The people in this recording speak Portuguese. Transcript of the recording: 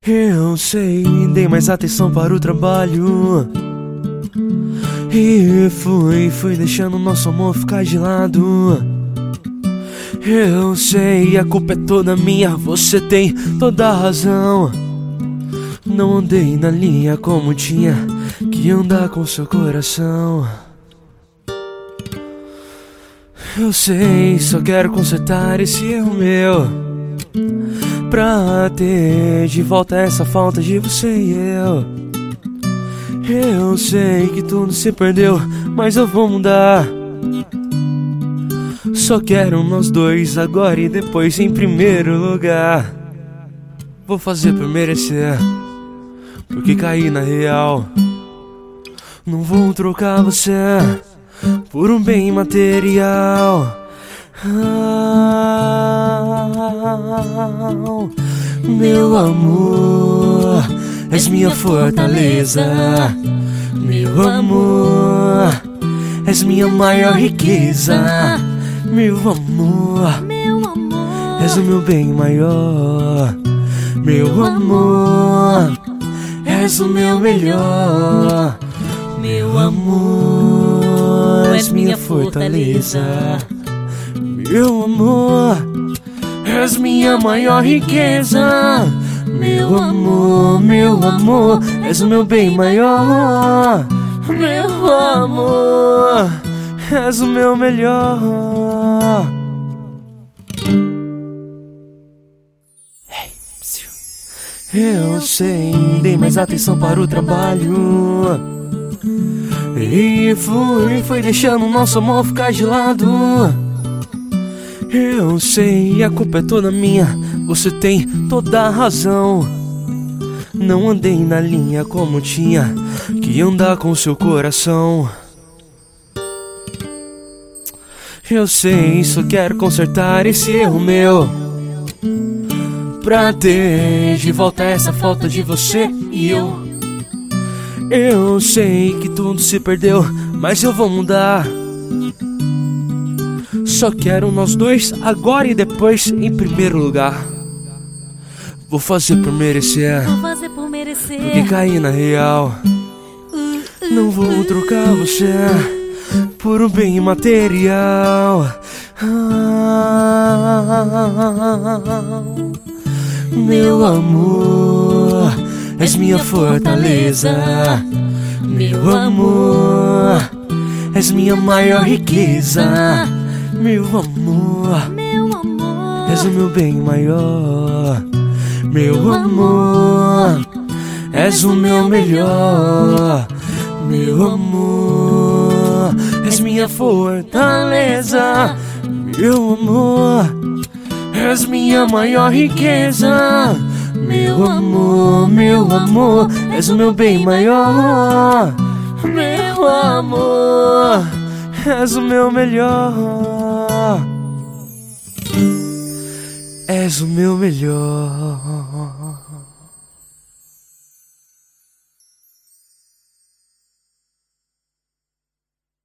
Eu sei, dei mais atenção para o trabalho e fui deixando nosso amor ficar de lado. Eu sei, a culpa é toda minha, você tem toda a razão. Não andei na linha como tinha que andar com seu coração. Eu sei, só quero consertar esse erro meu, pra ter de volta essa falta de você e eu. Eu sei que tudo se perdeu, mas eu vou mudar. Só quero nós dois agora e depois em primeiro lugar. Vou fazer por merecer, porque caí na real. Não vou trocar você por um bem material. Meu amor, és minha fortaleza. Meu amor, és minha maior riqueza. Meu amor, és o meu bem maior. Meu amor, és o meu melhor. Meu amor, és minha fortaleza. Meu amor, és minha maior riqueza. Meu amor, és o meu bem maior. Meu amor, és o meu melhor. Eu sei, dei mais atenção para o trabalho e fui deixando o nosso amor ficar de lado. Eu sei, a culpa é toda minha, você tem toda a razão. Não andei na linha como tinha que andar com seu coração. Eu sei, só quero consertar esse erro meu, pra ter de volta essa falta de você e eu. Eu sei que tudo se perdeu, mas eu vou mudar. Só quero nós dois agora e depois em primeiro lugar. Vou fazer por merecer, porque caí na real. Não vou trocar você por um bem material. Meu amor, és minha fortaleza. Meu amor, és minha maior riqueza. Meu amor, és o meu bem maior. Meu amor, és o meu melhor. Meu amor, és minha fortaleza. Meu amor, és minha maior riqueza. Meu amor, és o meu bem maior. Meu amor, és o meu melhor. És o meu melhor.